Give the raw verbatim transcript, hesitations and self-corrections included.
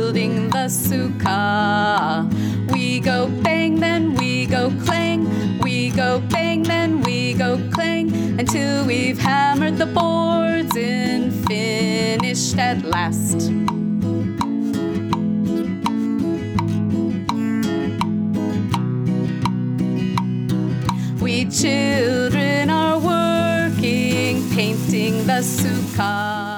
building the sukkah. We go bang, then we go clang. We go bang, then we go clang, until we've hammered the boards and finished at last. We children are working, painting the sukkah.